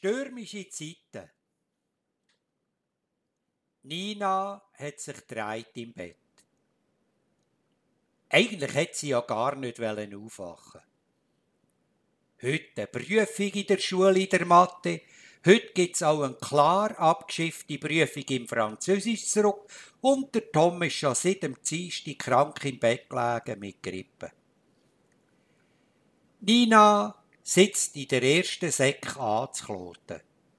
Stürmische Zeiten. Nina hat sich gedreht im Bett. Eigentlich hätte sie ja gar nicht aufwachen. Heute eine Prüfung in der Schule in der Mathe. Heute gibt es auch eine klar abgeschiffte Prüfung im Französisch zurück. Und der Tom ist schon seit dem Dienstag krank im Bett gelegen mit Grippe. Nina sitzt in der ersten Sek anzukloten.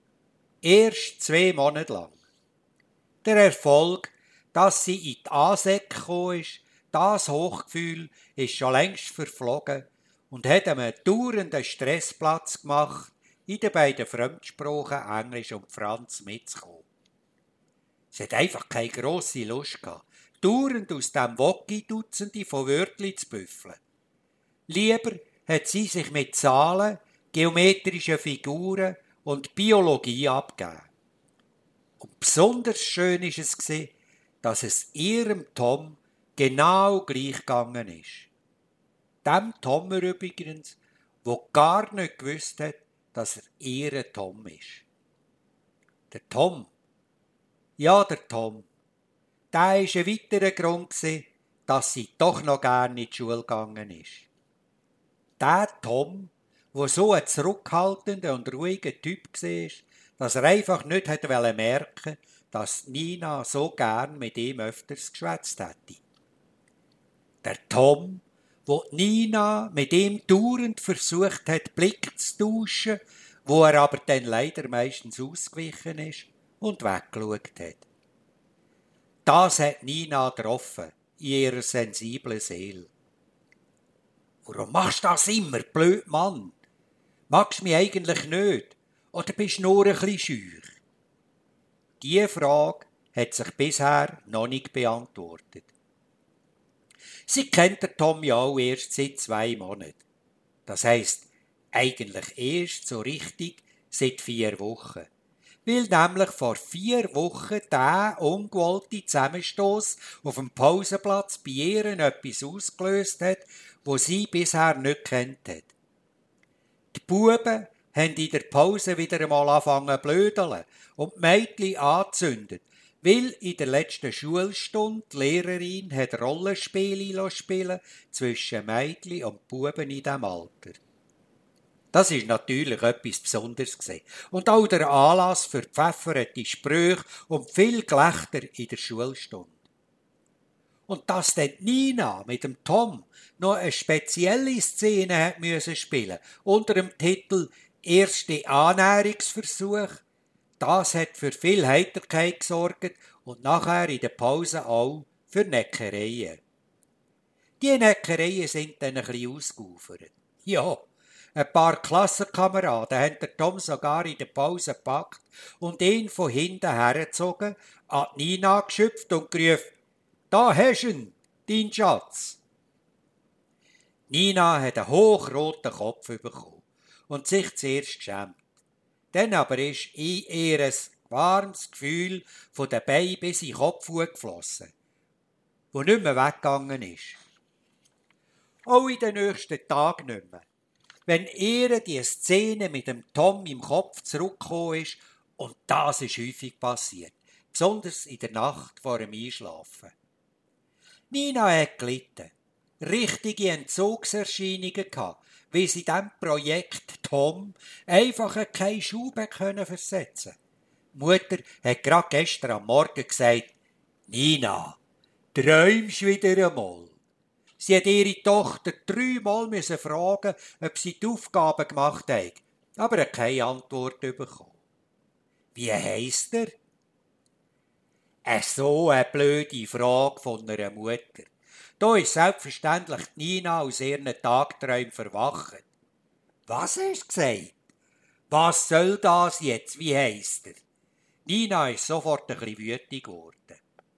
Erst 2 Monate lang. Der Erfolg, dass sie in die A-Sek gekommen ist, das Hochgefühl ist schon längst verflogen und hat einen dauernden Stressplatz gemacht, in den beiden Fremdsprachen Englisch und Franz mitzukommen. Sie hat einfach keine grosse Lust gehabt, dauernd aus dem Woggi-Dutzende von Wörtli zu büffeln. Lieber hat sie sich mit Zahlen, geometrischen Figuren und Biologie abgegeben. Und besonders schön war es, dass es ihrem Tom genau gleich gegangen ist. Dem Tom übrigens, der gar nicht gewusst hat, dass er ihr Tom ist. Der Tom, der Tom, der war ein weiterer Grund, dass sie doch noch gerne in die Schule gegangen ist. Der Tom, der so ein zurückhaltender und ruhiger Typ war, dass er einfach nicht merken wollte, dass Nina so gern mit ihm öfters geschwätzt hätte. Der Tom, wo Nina mit ihm dauernd versucht hat, Blick zu tauschen, wo er aber dann leider meistens ausgewichen ist und weggeschaut hat. Das hat Nina getroffen, in ihrer sensiblen Seele. Warum machst du das immer, blöd Mann? Magst du mich eigentlich nicht? Oder bist du nur ein bisschen schüch? Diese Frage hat sich bisher noch nicht beantwortet. Sie kennt den Tom ja auch erst seit 2 Monaten. Das heisst, eigentlich erst so richtig seit 4 Wochen. Weil nämlich vor 4 Wochen der ungewollte Zusammenstoss auf dem Pausenplatz bei ihr etwas ausgelöst hat, was sie bisher nicht kennt hat. Die Buben haben in der Pause wieder einmal angefangen zu blödeln und die Mädchen angezündet, weil in der letzten Schulstunde die Lehrerin hat Rollenspiele spielen zwischen Mädchen und Buben in diesem Alter. Das ist natürlich etwas Besonderes gewesen. Und auch der Anlass für pfefferte Sprüche und viel Gelächter in der Schulstunde. Und dass dann Nina mit dem Tom noch eine spezielle Szene hat müssen spielen unter dem Titel «Erste Annäherungsversuch», das hat für viel Heiterkeit gesorgt und nachher in der Pause auch für Neckereien. Die Neckereien sind dann ein bisschen ausgeufert. Ja, ein paar Klassenkameraden haben den Tom sogar in der Pause gepackt und ihn von hinten hergezogen, an Nina geschöpft und gerufen: «Da hast du ihn, dein Schatz!» Nina hat einen hochroten Kopf bekommen und sich zuerst geschämt. Dann aber ist in ihr ein warmes Gefühl von den Beinen bis in den Kopf geflossen, wo nicht mehr weggegangen ist. Auch in den nächsten Tagen nicht mehr. Wenn ihr die Szene mit dem Tom im Kopf zurückgekommen ist, und das ist häufig passiert, besonders in der Nacht vor dem Einschlafen. Nina hat gelitten, richtige Entzugserscheinungen gehabt, weil sie diesem Projekt Tom einfach keine Schube versetzen konnte. Die Mutter hat gerade gestern am Morgen gesagt: «Nina, träumst wieder einmal.» Sie hat ihre Tochter 3-mal fragen, ob sie die Aufgaben gemacht hat, aber hat keine Antwort bekommen. Wie heisst er? So eine blöde Frage von einer Mutter. Da ist selbstverständlich Nina aus ihren Tagträumen verwacht. «Was hast du gesagt? Was soll das jetzt? Wie heisst er?» Nina ist sofort ein bisschen wütend geworden.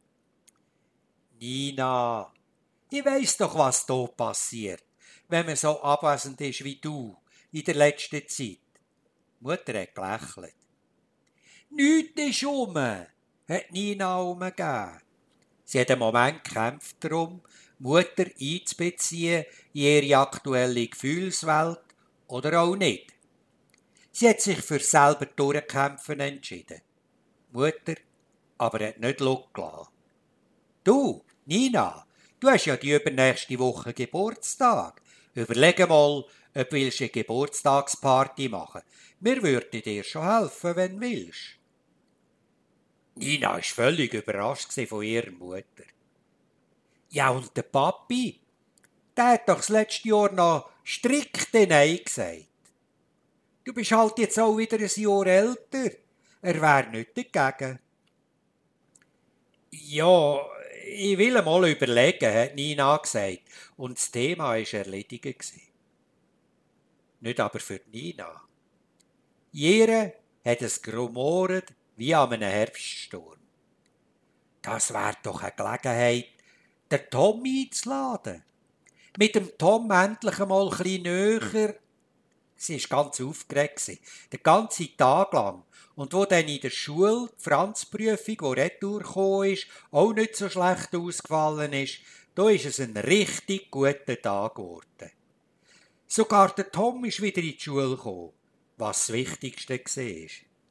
«Nina, ich weiss doch, was hier passiert, wenn man so abwesend ist wie du in der letzten Zeit.» Die Mutter hat gelächelt. «Nichts ist rum», hat Nina umgegeben. Sie hat einen Moment gekämpft darum, Mutter einzubeziehen in ihre aktuelle Gefühlswelt oder auch nicht. Sie hat sich für selber durchkämpfen entschieden. Die Mutter aber hat nicht losgelassen. Du, Nina, du hast ja die übernächste Woche Geburtstag. Überlege mal, ob du eine Geburtstagsparty machen willst. Wir würden dir schon helfen, wenn du willst. Nina war völlig überrascht von ihrer Mutter. Ja, und der Papi? Der hat doch das letzte Jahr noch strikt Nein gesagt. Du bist halt jetzt auch wieder ein Jahr älter. Er wäre nicht dagegen. Ja, ich will mal überlegen, hat Nina gesagt. Und das Thema war erledigt. Nicht aber für Nina. Jeder hat es gerumoret wie an einem Herbststurm. Das wäre doch eine Gelegenheit, den Tom einzuladen. Mit dem Tom endlich einmal ein bisschen näher. Sie war ganz aufgeregt, den ganzen Tag lang. Und wo dann in der Schule die Franzprüfung, die retour gekommen ist, auch nicht so schlecht ausgefallen ist, da ist es ein richtig guter Tag geworden. Sogar der Tom ist wieder in die Schule gekommen, was das Wichtigste war.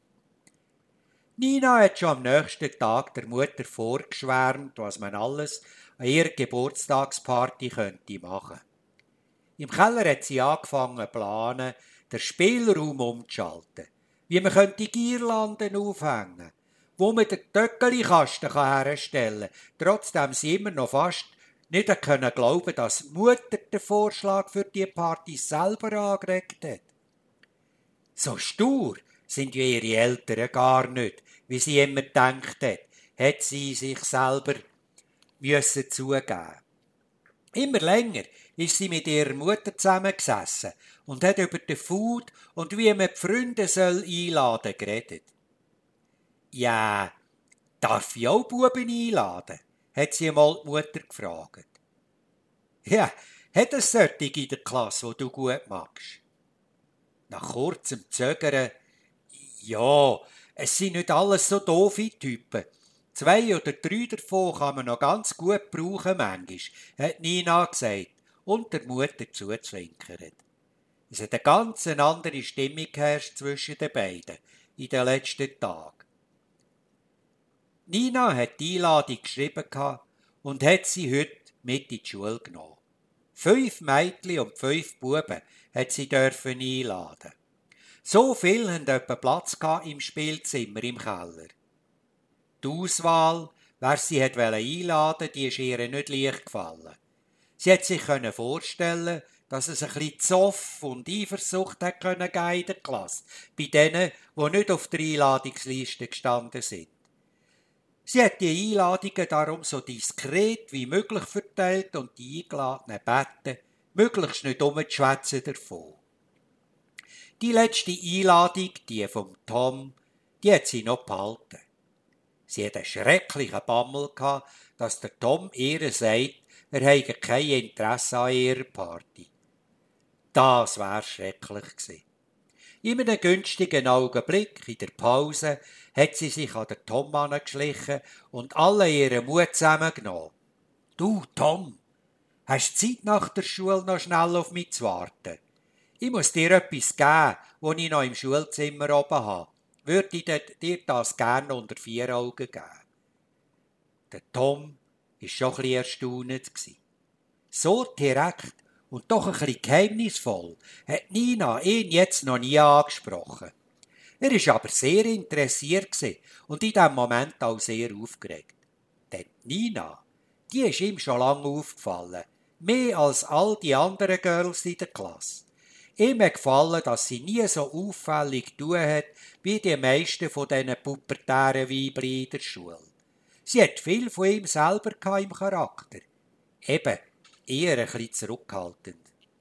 Nina hat schon am nächsten Tag der Mutter vorgeschwärmt, was man alles an ihrer Geburtstagsparty könnte machen. Im Keller hat sie angefangen zu planen, den Spielraum umzuschalten, wie man die Girlanden aufhängen, wo man den Töckeli-Kasten herstellen kann, trotzdem sie immer noch fast nicht glauben können, dass die Mutter den Vorschlag für die Party selber angeregt hat. So stur sind ja ihre Eltern gar nicht, wie sie immer gedacht hat sie sich selber müssen zugeben. Immer länger ist sie mit ihrer Mutter zusammengesessen und hat über den Food und wie man die Freunde einladen soll geredet. Ja, darf ich auch Buben einladen? Hat sie einmal die Mutter gefragt. Ja, hat es solche in der Klasse, die du gut magst? Nach kurzem Zögern, ja, es sind nicht alles so doofe Typen. 2 oder 3 davon kann man noch ganz gut brauchen, manchmal, hat Nina gesagt und der Mutter zuzwinkert. Es hat eine ganz andere Stimmung geherrscht zwischen den beiden in den letzten Tagen. Nina hat die Einladung geschrieben und hat sie heute mit in die Schule genommen. 5 Mädchen und 5 Buben hat sie dürfen einladen. So viel haben etwa Platz im Spielzimmer im Keller. Die Auswahl, wer sie einladen wollte, die ist ihr nicht leicht gefallen. Sie hat sich vorstellen, dass es ein bisschen Zoff und Eifersucht hat in der Klasse, bei denen, die nicht auf der Einladungsliste gestanden sind. Sie hat die Einladungen darum so diskret wie möglich verteilt und die Eingeladenen gebeten, möglichst nicht umzuschwätzen davon. Die letzte Einladung, die vom Tom, die hat sie noch behalten. Sie hat einen schrecklichen Bammel gehabt, dass der Tom ihr sagt, er habe kein Interesse an ihrer Party. Das wäre schrecklich gewesen. In einem günstigen Augenblick, in der Pause, hat sie sich an den Tom angeschlichen und alle ihren Mut zusammengenommen. Du, Tom, hast du Zeit nach der Schule noch schnell auf mich zu warten? Ich muss dir etwas geben, das ich noch im Schulzimmer oben habe. Würde ich dir das gerne unter 4 Augen geben? Der Tom war schon ein bisschen erstaunt. So direkt und doch ein bisschen geheimnisvoll hat Nina ihn jetzt noch nie angesprochen. Er war aber sehr interessiert und in diesem Moment auch sehr aufgeregt. Denn Nina, die ist ihm schon lange aufgefallen, mehr als all die anderen Girls in der Klasse. Ihm hat gefallen, dass sie nie so auffällig tun hat, wie die meisten von diesen pubertären Weibchen in der Schule. Sie hat viel von ihm selber im Charakter. Eben, eher ein bisschen zurückhaltend.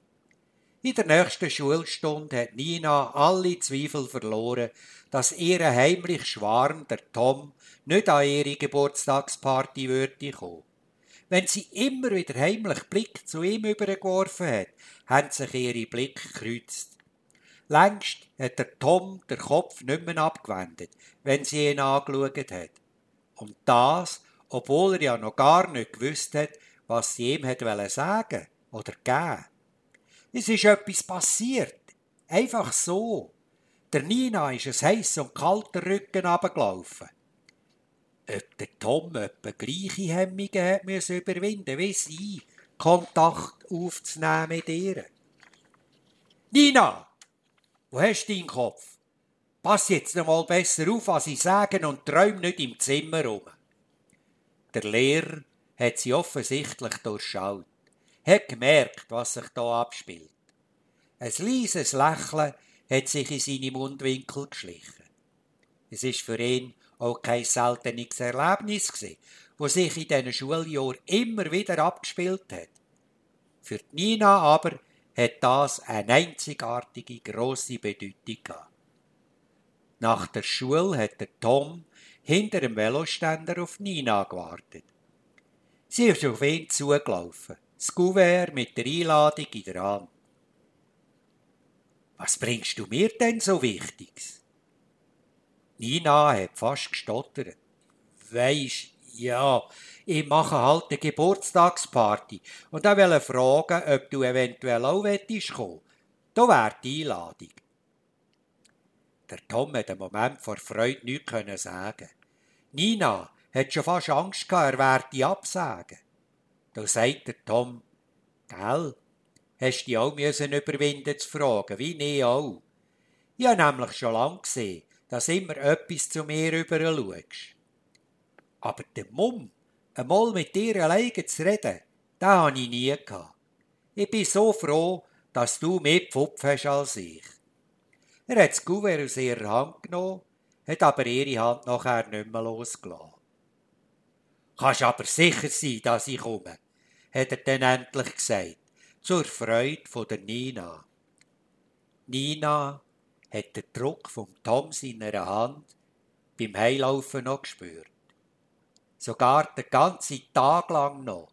In der nächsten Schulstunde hat Nina alle Zweifel verloren, dass ihr heimlich Schwarm, der Tom, nicht an ihre Geburtstagsparty würde kommen. Wenn sie immer wieder heimlich Blick zu ihm übergeworfen hat, haben sich ihre Blicke gekreuzt. Längst hat der Tom den Kopf nicht mehr abgewendet, wenn sie ihn angeschaut hat. Und das, obwohl er ja noch gar nicht gewusst hat, was sie ihm sagen oder geben. Es ist etwas passiert. Einfach so. Der Nina ist ein heiss und kalter Rücken runtergelaufen. Ob der Tom etwa gleiche Hemmungen hat müssen überwinden wie sie, Kontakt aufzunehmen mit ihr. Nina, wo hast du deinen Kopf? Pass jetzt noch mal besser auf, was ich sage und träum nicht im Zimmer rum. Der Lehrer hat sie offensichtlich durchschaut, hat gemerkt, was sich da abspielt. Ein leises Lächeln hat sich in seine Mundwinkel geschlichen. Es ist für ihn auch kein seltenes Erlebnis gewesen, das sich in diesen Schuljahren immer wieder abgespielt hat. Für Nina aber hat das eine einzigartige, grosse Bedeutung gehabt. Nach der Schule hat der Tom hinter dem Veloständer auf Nina gewartet. Sie ist auf ihn zugelaufen, das Kuvert mit der Einladung in der Hand. »Was bringst du mir denn so Wichtiges?« Nina hat fast gestottert. »Weisst, ja, ich mache halt eine Geburtstagsparty und ich wollte fragen, ob du eventuell auch kommen willst. Da wäre die Einladung.« Der Tom hat einen Moment vor Freude nichts sagen. Nina hat schon fast Angst gehabt, er werde absagen. Da sagt der Tom, »Gell, hast du dich auch überwinden zu fragen, wie ich auch. Ich habe nämlich schon lange gesehen, dass immer etwas zu mir rüber schaust. Aber den Mumm, einmal mit dir alleine zu reden, den habe ich nie gehabt. Ich bin so froh, dass du mehr Pfupf hast als ich.« Er hat das Kuvert aus ihrer Hand genommen, hat aber ihre Hand nachher nicht mehr losgelassen. »Kannst aber sicher sein, dass ich komme«, hat er dann endlich gesagt, zur Freude von der Nina. Nina hat den Druck vom Tom seiner Hand beim Heilaufen noch gespürt. Sogar den ganzen Tag lang noch.